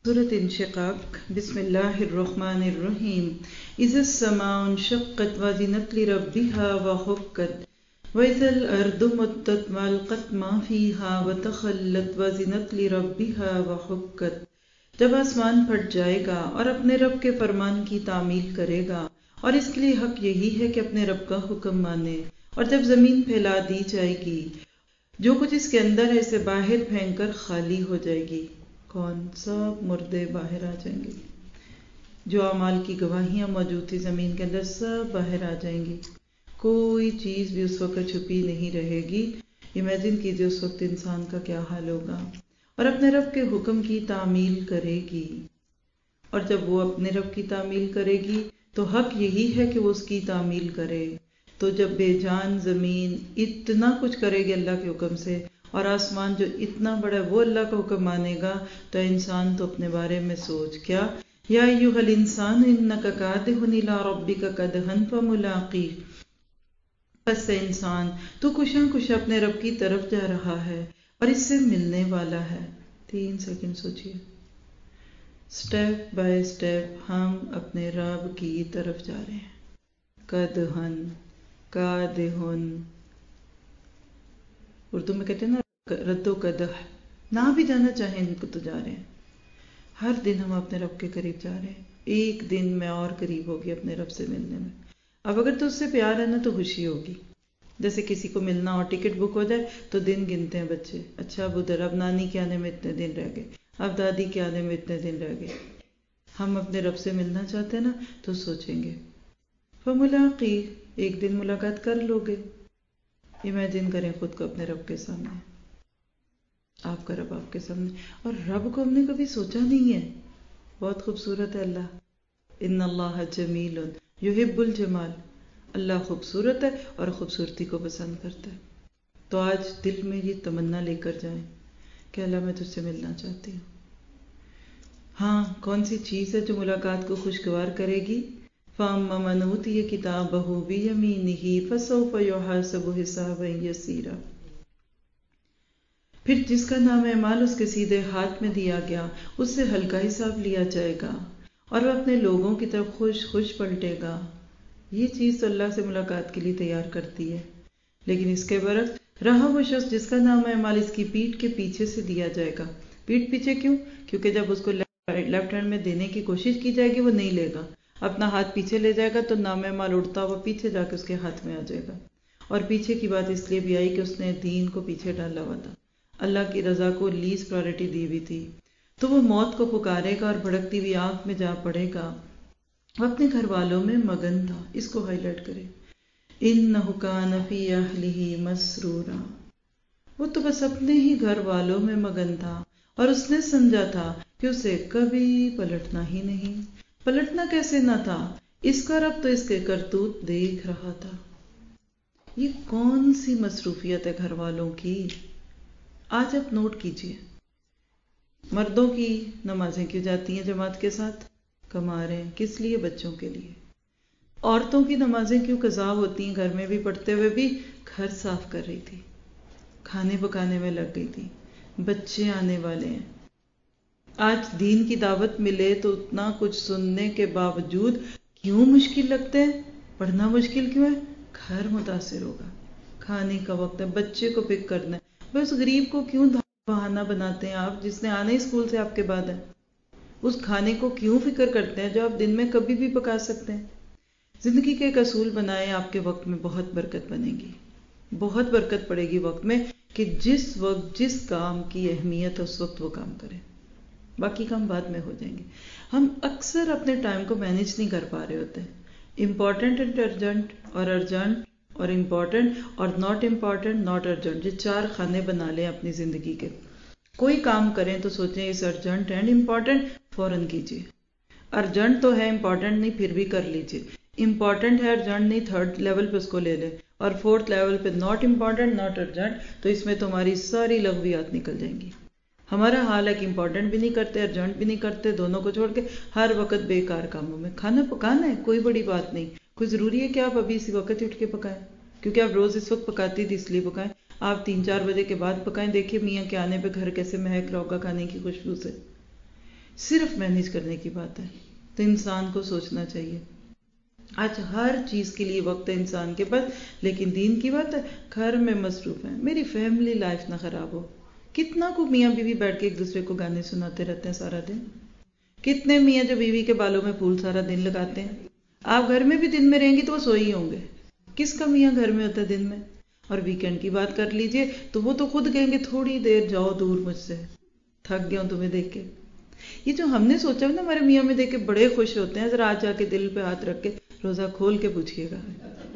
سورة انشقاق بسم اللہ الرحمن الرحیم اذا السماء انشقت وزنت لربها وحقت واذا الارض مدت والقت ما فيها وتخلت وزنت لربها وحقت جب آسمان پھٹ جائے گا اور اپنے رب کے فرمان کی تعمیل کرے گا اور اس کے لیے حق یہی ہے کہ اپنے رب کا حکم مانے اور جب زمین پھیلا دی جائے گی جو کچھ اس کے اندر ہے اسے باہر پھینک کر خالی ہو جائے گی کون سب مردے باہر آ جائیں گے جو اعمال کی گواہیاں موجود تھی زمین کے اندر سب باہر آ جائیں گی کوئی چیز بھی اس وقت چھپی نہیں رہے گی امیجن کیجئے اس وقت انسان کا کیا حال ہوگا اور اپنے رب کے حکم کی تعمیل کرے گی اور جب وہ اپنے رب کی تعمیل کرے گی تو حق یہی ہے کہ وہ اس کی تعمیل کرے تو جب بے جان زمین اتنا کچھ کرے گی اللہ کے حکم سے اور آسمان جو اتنا بڑا ہے وہ اللہ کا حکم مانے گا تو انسان تو اپنے بارے میں سوچ کیا یا ایھا الانسان انک کادح الی ربک کدحا فملاقیہ پس انسان تو کشاں کش اپنے رب کی طرف جا رہا ہے اور اس سے ملنے والا ہے 3 سیکنڈ سوچئے سٹیپ بائی سٹیپ ہم اپنے رب کی طرف جا رہے ہیں کدحن کادحن اردو میں کہتے ہیں نا رد و قدح نہ بھی جانا چاہیں ان کو تو جا رہے ہیں ہر دن ہم اپنے رب کے قریب جا رہے ہیں ایک دن میں اور قریب ہوگی اپنے رب سے ملنے میں اب اگر تو اس سے پیار ہے نا تو خوشی ہوگی جیسے کسی کو ملنا اور ٹکٹ بک ہو جائے تو دن گنتے ہیں بچے اچھا اب ادھر اب نانی کے آنے میں اتنے دن رہ گئے اب دادی کے آنے میں اتنے دن رہ گئے ہم اپنے رب سے ملنا چاہتے ہیں نا تو سوچیں گے فملاقی ایک دن ملاقات کر لو گے امیجن کریں خود کو اپنے رب کے سامنے آپ کا رب آپ کے سامنے اور رب کو ہم نے کبھی سوچا نہیں ہے بہت خوبصورت ہے اللہ ان اللہ جمیل یحب الجمال اللہ خوبصورت ہے اور خوبصورتی کو پسند کرتا ہے تو آج دل میں یہ تمنا لے کر جائیں کہ اللہ میں تجھ سے ملنا چاہتی ہوں ہاں کون سی چیز ہے جو ملاقات کو خوشگوار کرے گی فَأَمَّا مَنْ أُوتِيَ كِتَابَهُ بِيَمِينِهِ فَسَوْفَ يُحَاسَبُ حِسَابًا يَسِيرًا پھر جس کا نام اعمال اس کے سیدھے ہاتھ میں دیا گیا اس سے ہلکا حساب لیا جائے گا اور وہ اپنے لوگوں کی طرف خوش خوش پلٹے گا یہ چیز تو اللہ سے ملاقات کے لیے تیار کرتی ہے لیکن اس کے برعکس رہا وہ شخص جس کا نام اعمال اس کی پیٹھ کے پیچھے سے دیا جائے گا پیٹھ پیچھے کیوں کیونکہ جب اس کو لیفٹ ہینڈ میں دینے کی کوشش کی جائے گی وہ نہیں لے گا اپنا ہاتھ پیچھے لے جائے گا تو نام اعمال اڑتا ہوا پیچھے جا کے اس کے ہاتھ میں آ جائے گا اور پیچھے کی بات اس لیے بھی آئی کہ اس نے دین کو پیچھے ڈالا ہوا تھا اللہ کی رضا کو لیز پرائرٹی دی ہوئی تھی تو وہ موت کو پکارے گا اور بھڑکتی ہوئی آنکھ میں جا پڑے گا وہ اپنے گھر والوں میں مگن تھا اس کو ہائی لائٹ کرے انہ کان فی اہلہ مسرورا وہ تو بس اپنے ہی گھر والوں میں مگن تھا اور اس نے سمجھا تھا کہ اسے کبھی پلٹنا ہی نہیں پلٹنا کیسے نہ تھا اس کا رب تو اس کے کرتوت دیکھ رہا تھا یہ کون سی مصروفیت ہے گھر والوں کی آج آپ نوٹ کیجئے مردوں کی نمازیں کیوں جاتی ہیں جماعت کے ساتھ کما رہے ہیں کس لیے بچوں کے لیے عورتوں کی نمازیں کیوں قضا ہوتی ہیں گھر میں بھی پڑھتے ہوئے بھی گھر صاف کر رہی تھی کھانے پکانے میں لگ گئی تھی بچے آنے والے ہیں آج دین کی دعوت ملے تو اتنا کچھ سننے کے باوجود کیوں مشکل لگتے ہیں پڑھنا مشکل کیوں ہے گھر متاثر ہوگا کھانے کا وقت ہے بچے کو پک کرنا ہے بس غریب کو کیوں بہانہ بناتے ہیں آپ جس نے آنا ہی اسکول سے آپ کے بعد ہے اس کھانے کو کیوں فکر کرتے ہیں جو آپ دن میں کبھی بھی پکا سکتے ہیں زندگی کے ایک اصول بنائے آپ کے وقت میں بہت برکت بنے گی بہت برکت پڑے گی وقت میں کہ جس وقت جس کام کی اہمیت ہے اس وقت وہ کام کریں باقی کام بعد میں ہو جائیں گے ہم اکثر اپنے ٹائم کو مینیج نہیں کر پا رہے ہوتے امپورٹنٹ اینڈ ارجنٹ اور ارجنٹ اور امپورٹنٹ اور ناٹ امپورٹنٹ ناٹ ارجنٹ یہ 4 خانے بنا لیں اپنی زندگی کے کوئی کام کریں تو سوچیں اس ارجنٹ اینڈ امپورٹنٹ فوراً کیجیے ارجنٹ تو ہے امپورٹنٹ نہیں پھر بھی کر لیجیے امپورٹنٹ ہے ارجنٹ نہیں 3rd لیول پہ اس کو لے لیں اور 4th لیول پہ ناٹ امپورٹنٹ ناٹ ارجنٹ تو اس میں تمہاری ساری لغویات نکل جائیں گی ہمارا حال ہے کہ امپورٹنٹ بھی نہیں کرتے ارجنٹ بھی نہیں کرتے دونوں کو چھوڑ کے ہر وقت بیکار کاموں میں کھانا پکانا ہے کوئی بڑی بات نہیں کوئی ضروری ہے کہ آپ ابھی اسی وقت ہی اٹھ کے پکائیں کیونکہ آپ روز اس وقت پکاتی تھی اس لیے پکائیں آپ 3-4 بجے کے بعد پکائیں دیکھیے میاں کے آنے پہ گھر کیسے مہک رہا ہوگا کھانے کی خوشبو سے صرف مینیج کرنے کی بات ہے. تو انسان کو سوچنا چاہیے آج ہر چیز کے لیے وقت ہے انسان کے پاس، لیکن دین کی بات ہے گھر میں مصروف ہیں. میری فیملی لائف نہ خراب ہو. کتنا کو میاں بیوی بیٹھ کے ایک دوسرے کو گانے سناتے رہتے ہیں سارا دن. کتنے میاں جو بیوی کے بالوں میں پھول سارا دن لگاتے ہیں. آپ گھر میں بھی دن میں رہیں گی تو وہ سوئی ہوں گے. کس کا میاں گھر میں ہوتا ہے دن میں؟ اور ویکینڈ کی بات کر لیجئے تو وہ تو خود کہیں گے تھوڑی دیر جاؤ دور مجھ سے، تھک گیا ہوں تمہیں دیکھ کے. یہ جو ہم نے سوچا نا ہمارے میاں میں دیکھ کے بڑے خوش ہوتے ہیں، ذرا آج جا کے دل پہ ہاتھ رکھ کے روزہ کھول کے پوچھئے گا.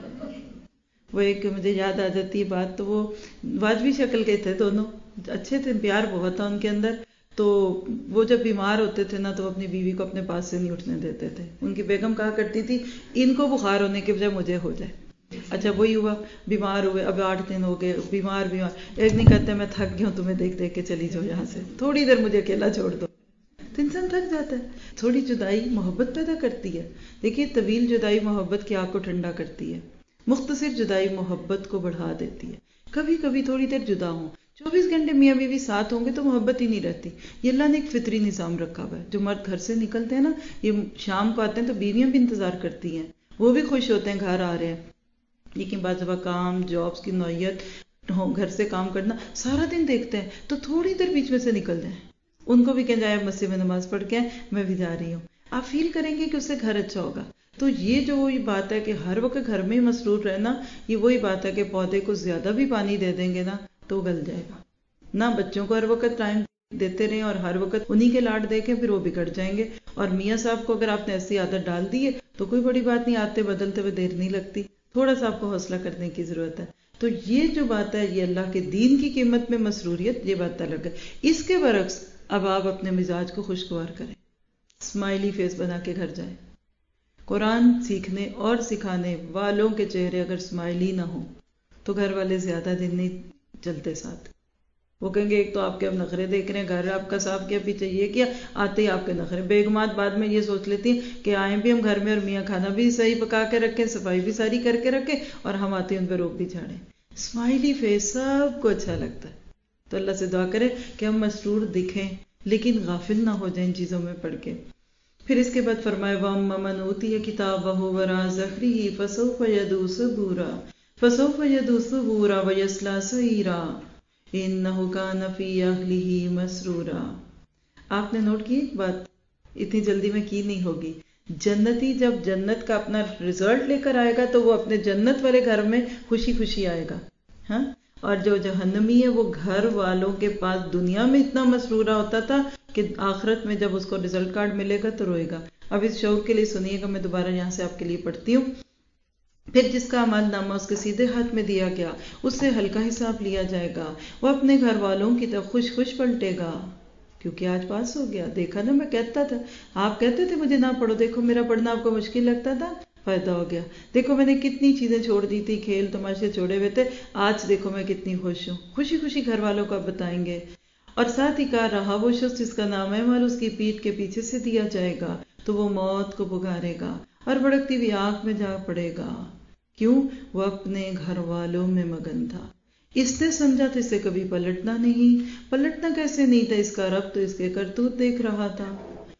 وہ ایک مجھے یاد آ جاتی ہے بات، تو وہ واجبی شکل کے تھے دونوں، اچھے تھے، پیار بہت تھا ان کے اندر. تو وہ جب بیمار ہوتے تھے نا تو وہ اپنی بیوی کو اپنے پاس سے نہیں اٹھنے دیتے تھے. ان کی بیگم کہا کرتی تھی ان کو بخار ہونے کے بجائے مجھے ہو جائے. اچھا وہی ہوا، بیمار ہوئے، اب 8 دن ہو گئے بیمار. ایک نہیں کہتے میں تھک گیا ہوں تمہیں دیکھ دیکھ کے چلی جاؤ یہاں سے، تھوڑی دیر مجھے اکیلا چھوڑ دو. تو انسان تھک جاتا ہے. تھوڑی جدائی محبت پیدا کرتی ہے. دیکھیے طویل جدائی محبت کی آگ کو ٹھنڈا کرتی ہے، مختصر جدائی محبت کو بڑھا دیتی ہے. کبھی کبھی تھوڑی دیر جدا ہوں، 24 گھنٹے میاں بیوی ساتھ ہوں گے تو محبت ہی نہیں رہتی. یہ اللہ نے ایک فطری نظام رکھا ہوا ہے. جو مرد گھر سے نکلتے ہیں نا، یہ شام کو آتے ہیں تو بیویاں بھی انتظار کرتی ہیں، وہ بھی خوش ہوتے ہیں گھر آ رہے ہیں. لیکن بعض دفعہ کام، جابس کی نوعیت، گھر سے کام کرنا سارا دن دیکھتے ہیں تو تھوڑی دیر بیچ میں سے نکل جائیں. ان کو بھی کہیں جائے مسجد میں نماز پڑھ کے میں بھی جا رہی ہوں. آپ فیل کریں گے کہ اس سے گھر اچھا ہوگا. تو یہ جو وہی بات ہے کہ ہر وقت گھر میں ہی مصروف رہنا، یہ وہی بات ہے کہ پودے کو زیادہ بھی پانی دے دیں گے نا تو گل جائے گا. نہ بچوں کو ہر وقت ٹائم دیتے رہیں اور ہر وقت انہی کے لاڈ دیکھیں، پھر وہ بگڑ جائیں گے. اور میاں صاحب کو اگر آپ نے ایسی عادت ڈال دی ہے تو کوئی بڑی بات نہیں، آتے بدلتے ہوئے دیر نہیں لگتی. تھوڑا سا آپ کو حوصلہ کرنے کی ضرورت ہے. تو یہ جو بات ہے یہ اللہ کے دین کی قیمت میں مسروریت، یہ بات الگ ہے. اس کے برعکس اب آپ اپنے مزاج کو خوشگوار کریں، اسمائلی فیس بنا کے گھر جائیں. قرآن سیکھنے اور سکھانے والوں کے چہرے اگر اسمائلی نہ ہوں تو گھر والے زیادہ دن نہیں چلتے ساتھ. وہ کہیں گے ایک تو آپ کے اب نخرے دیکھ رہے ہیں، گھر آپ کا صاف کیا، پیچھے یہ کیا، آتے ہی آپ کے نخرے. بیگمات بعد میں یہ سوچ لیتی ہیں کہ آئیں بھی ہم گھر میں اور میاں کھانا بھی صحیح پکا کے رکھیں، صفائی بھی ساری کر کے رکھیں، اور ہم آتے ہیں ان پہ روک بھی چھاڑیں. اسمائلی فیس سب کو اچھا لگتا ہے. تو اللہ سے دعا کریں کہ ہم مسرور دکھیں لیکن غافل نہ ہو جائیں چیزوں میں پڑھ کے. پھر اس کے بعد فرمائے وَأَمَّا مَنْ أُوتِيَ كِتَابَهُ وَرَاءَ ظَهْرِهِ فَسَوْفَ يَدْعُو ثُبُورًا وَيَصْلَىٰ سَعِيرًا إِنَّهُ كَانَ فِي أَهْلِهِ مَسْرُورًا. آپ نے نوٹ کی ایک بات، اتنی جلدی میں کی نہیں ہوگی. جنتی جب جنت کا اپنا رزلٹ لے کر آئے گا تو وہ اپنے جنت والے گھر میں خوشی خوشی آئے گا. ہاں، اور جو جہنمی ہے وہ گھر والوں کے پاس دنیا میں اتنا مسرورہ ہوتا تھا کہ آخرت میں جب اس کو رزلٹ کارڈ ملے گا تو روئے گا. اب اس شعور کے لیے سنیے گا، میں دوبارہ یہاں سے آپ کے لیے پڑھتی ہوں. پھر جس کا عمل نامہ اس کے سیدھے ہاتھ میں دیا گیا اس سے ہلکا حساب لیا جائے گا. وہ اپنے گھر والوں کی طرف خوش خوش پلٹے گا کیونکہ آج پاس ہو گیا. دیکھا نا، میں کہتا تھا، آپ کہتے تھے مجھے نہ پڑھو، دیکھو میرا پڑھنا آپ کو مشکل لگتا تھا، فائدہ ہو گیا. دیکھو میں نے کتنی چیزیں چھوڑ دی تھی، کھیل تماشے چھوڑے ہوئے تھے، آج دیکھو میں کتنی خوش ہوں. خوشی خوشی گھر والوں کو آپ بتائیں گے. اور ساتھ ہی کہا رہا وہ شخص جس کا نام ہے مال اس کی پیٹھ کے پیچھے سے دیا جائے گا تو وہ موت کو پکارے گا اور بھڑکتی ہوئی آگ میں جا پڑے گا. کیوں؟ وہ اپنے گھر والوں میں مگن تھا. اس نے سمجھا تو اسے کبھی پلٹنا نہیں. پلٹنا کیسے نہیں تھا؟ اس کا رب تو اس کے کرتوت دیکھ رہا تھا.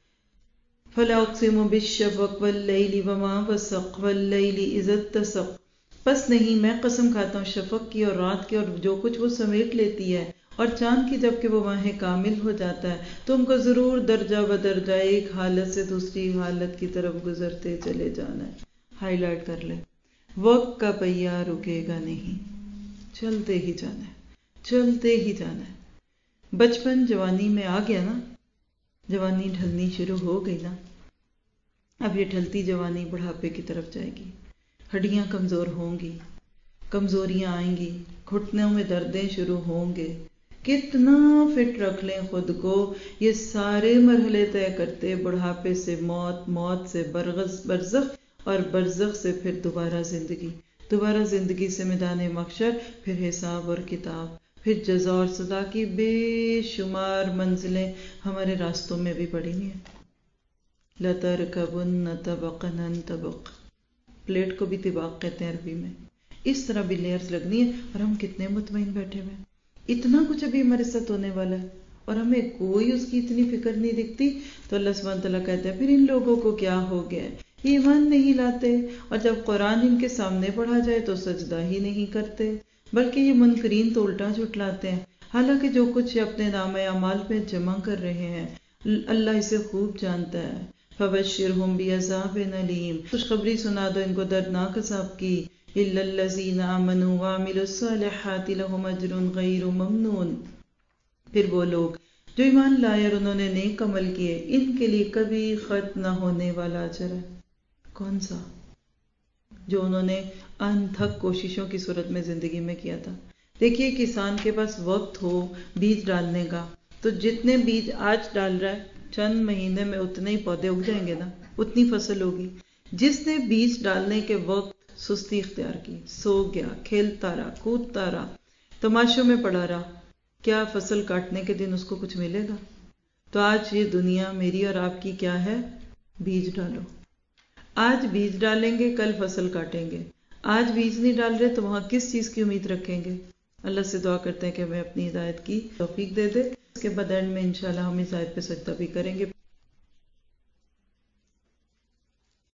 فَلَا أُقْسِمُ بِالشَّفَقِ وَاللَّيْلِ وَمَا وَسَقَ وَاللَّيْلِ إِذَا اتَّسَقَ. پس نہیں، میں قسم کھاتا ہوں شفق کی اور رات کی اور جو کچھ وہ سمیٹ لیتی ہے، اور چاند کی جب کہ وہ ماہ کامل ہو جاتا ہے. تم کو ضرور درجہ بدرجہ ایک حالت سے دوسری حالت کی طرف گزرتے چلے جانا ہے. ہائی لائٹ کر لیں، وقت کا پہیہ رکے گا نہیں، چلتے ہی جانا ہے، چلتے ہی جانا ہے. بچپن جوانی میں آ گیا نا، جوانی ڈھلنی شروع ہو گئی نا، اب یہ ڈھلتی جوانی بڑھاپے کی طرف جائے گی. ہڈیاں کمزور ہوں گی، کمزوریاں آئیں گی، گھٹنوں میں دردیں شروع ہوں گے. کتنا فٹ رکھ لیں خود کو، یہ سارے مرحلے طے کرتے بڑھاپے سے موت، موت سے برزخ، اور برزخ سے پھر دوبارہ زندگی، دوبارہ زندگی سے میدان محشر، پھر حساب اور کتاب، پھر جزا اور سزا کی بے شمار منزلیں ہمارے راستوں میں بھی پڑی ہیں. لَتَرْكَبُنَّ طَبَقًا عَن طَبَقٍ، پلیٹ کو بھی طباق کہتے ہیں عربی میں. اس طرح بھی لیئرز لگنی ہے، اور ہم کتنے مطمئن بیٹھے ہوئے. اتنا کچھ ابھی ہمارے ساتھ ہونے والا ہے. اور ہمیں کوئی اس کی اتنی فکر نہیں دکھتی، تو اللہ سبحانہ تعالیٰ کہتے ہیں پھر ان لوگوں کو کیا ہو گیا، یہ ایمان نہیں لاتے، اور جب قرآن ان کے سامنے پڑھا جائے تو سجدہ ہی نہیں کرتے، بلکہ یہ منکرین تو الٹا جھٹلاتے ہیں، حالانکہ جو کچھ یہ اپنے نام اعمال پہ جمع کر رہے ہیں اللہ اسے خوب جانتا ہے۔ فبشرہم بعذاب علیم، خوشخبری سنا دو ان کو دردناک عذاب کی، الا الذین آمنوا وعملوا الصالحات لہم اجر غیر ممنون، پھر وہ لوگ جو ایمان لائے اور انہوں نے نیک عمل کیے، ان کے لیے کبھی ختم نہ ہونے والا اجر ہے۔ کون سا؟ جو انہوں نے انتھک کوششوں کی صورت میں زندگی میں کیا تھا۔ دیکھیے کسان کے پاس وقت ہو بیج ڈالنے کا، تو جتنے بیج آج ڈال رہا ہے چند مہینے میں اتنے ہی پودے اگ جائیں گے نا، اتنی فصل ہوگی۔ جس نے بیج ڈالنے کے وقت سستی اختیار کی، سو گیا، کھیلتا رہا، کودتا رہا، تماشوں میں پڑا رہا، کیا فصل کاٹنے کے دن اس کو کچھ ملے گا؟ تو آج یہ دنیا میری اور آپ کی کیا ہے؟ بیج ڈالو۔ آج بیج ڈالیں گے، کل فصل کاٹیں گے۔ آج بیج نہیں ڈال رہے تو وہاں کس چیز کی امید رکھیں گے؟ اللہ سے دعا کرتے ہیں کہ ہمیں اپنی ہدایت کی توفیق دے دے۔ اس کے بعد اینڈ میں انشاءاللہ ہم اس آیت پہ سجدہ بھی کریں گے۔